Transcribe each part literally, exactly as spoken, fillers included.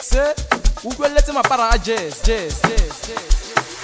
Se ukweletse mapara a jazz jazz jazz jazz.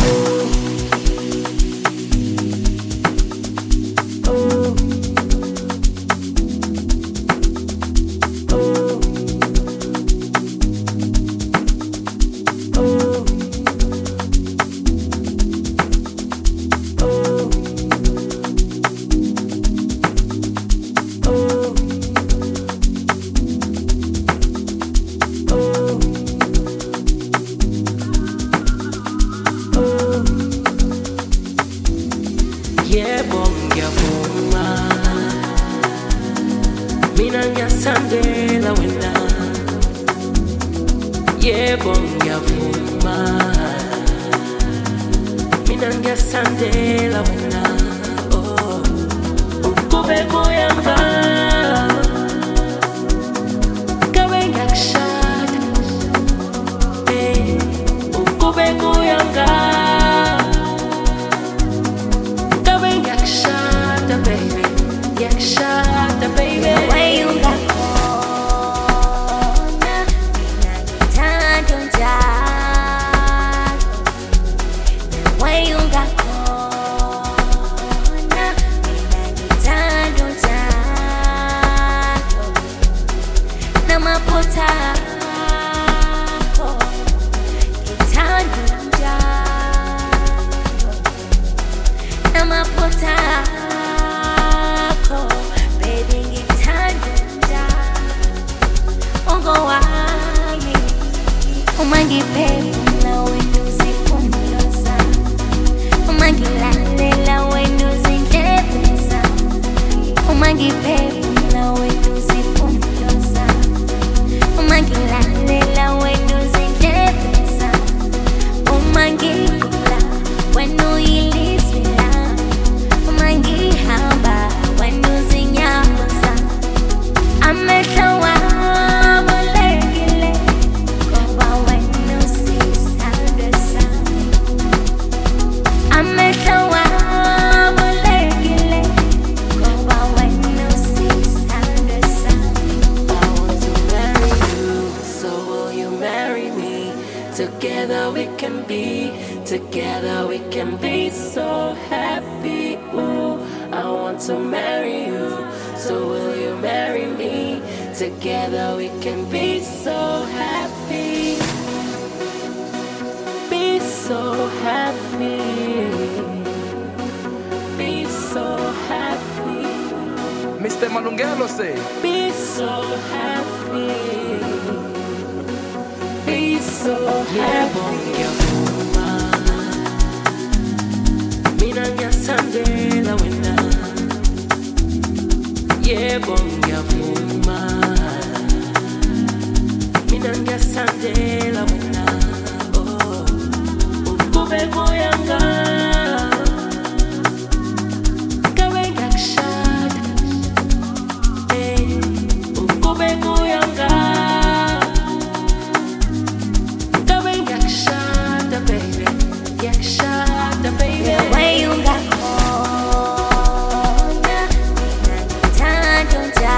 Sandela wena yebo ngiyavuma mina ngiyasandela wena oh ukube kuyanga kabe ngiyakushada eh ukube kuyanga kabe ngiyakushada baby ngiyakushada baby way you got together we can be, together we can be so happy. Ooh, I want to marry you, so will you marry me? Together we can be so happy, be so happy, be so happy. Mister Malungelo say, be so happy. Be so happy. Mina ngiyasandela wena yebo ngiyavuma mina ngiyasandela wena oh ukube kuyanga kabe ngiyakushada eh ukube kuyanga way you got on, time to die.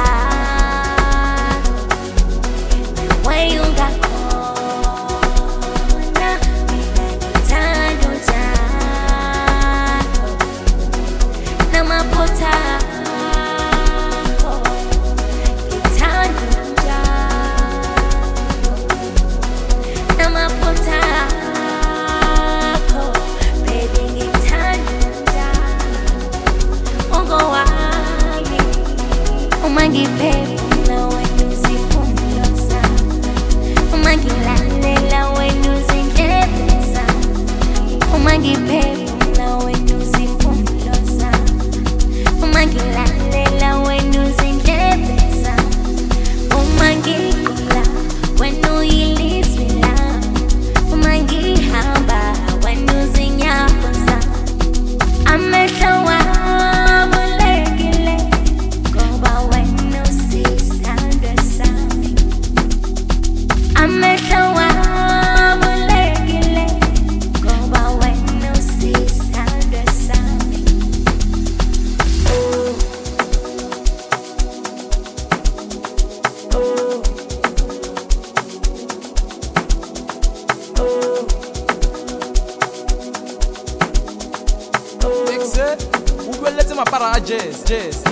jazz, jazz.